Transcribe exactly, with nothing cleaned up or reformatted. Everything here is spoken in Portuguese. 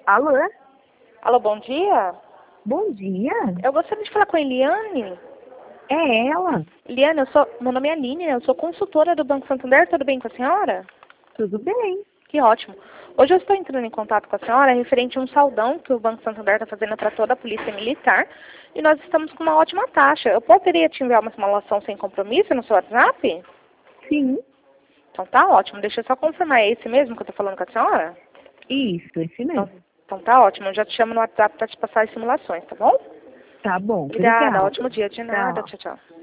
Alô? Alô, bom dia. Bom dia. Eu gostaria de falar com a Eliane. É ela. Eliane, eu sou, meu nome é Aline, eu sou consultora do Banco Santander, tudo bem com a senhora? Tudo bem? Que ótimo. Hoje eu estou entrando em contato com a senhora referente a um saldão que o Banco Santander está fazendo para toda a Polícia Militar e nós estamos com uma ótima taxa. Eu poderia te enviar uma simulação sem compromisso no seu WhatsApp? Sim. Então tá ótimo. Deixa eu só confirmar, é esse mesmo que eu estou falando com a senhora? Isso, esse Então, mesmo. então tá ótimo. Eu já te chamo no WhatsApp para te passar as simulações, tá bom? Tá bom, Obrigada. obrigada. Ótimo dia. De nada. Tchau. Tchau, tchau.